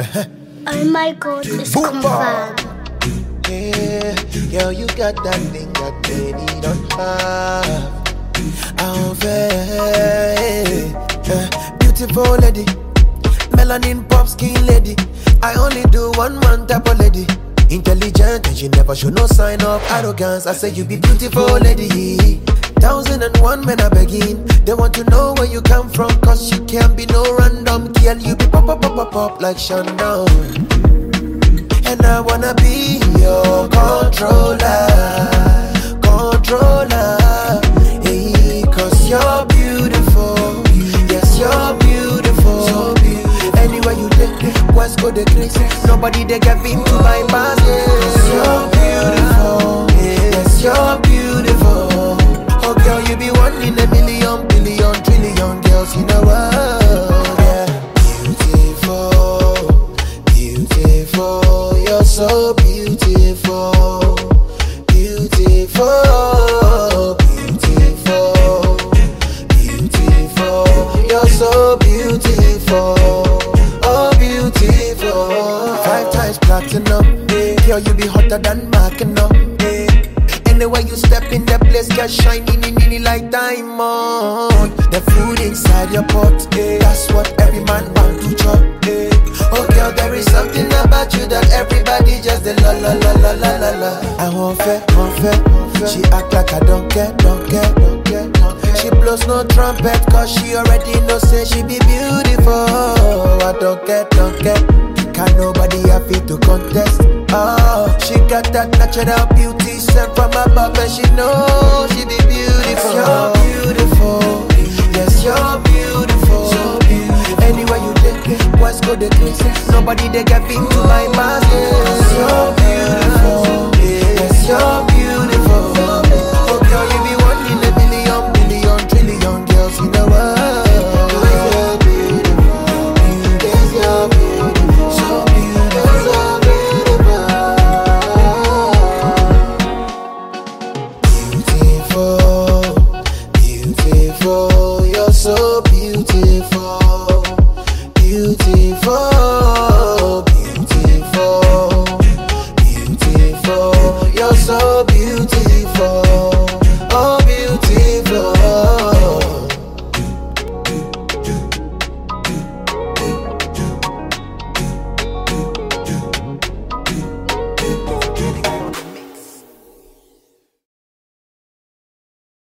Oh my God, it's confirmed. Yeah, girl, you got that thing that many don't have. I'm very beautiful lady, melanin pop skin lady. I only do one man type of lady. Intelligent and she never show no sign of arrogance. I say you be beautiful lady. 1001 men are begging. They want to know where you come from, cause you can't be no random girl. You be pop pop pop pop pop like Shandon. And I wanna be your controller, controller. Hey, cause you're beautiful. Yes, you're beautiful. So beautiful. Anywhere you take, West go the crazy. Nobody they get into my basket. Cause you're beautiful. Yes, you're beautiful. Oh girl, you be one in a million, billion, trillion girls in the world. Yeah, beautiful, beautiful. You're so beautiful, beautiful, beautiful, beautiful. You're so beautiful, oh beautiful. 5 times platinum, girl, you be hotter than Mackinac. Anywhere you step in the place, get shiny, like diamond. The food inside your pot, that's what every man want to chop. Oh girl, there is something about you that everybody just the la la la la la la la. I won't fair. She act like I don't care. She blows no trumpet, cause she already know say she be beautiful. I don't care. Can't nobody have it to contest. Oh, she got that natural beauty sent from above, and she knows she be beautiful. You're beautiful. Yes, you're beautiful. So beautiful. Anywhere you take, West go the crazy. Nobody they get into my mind.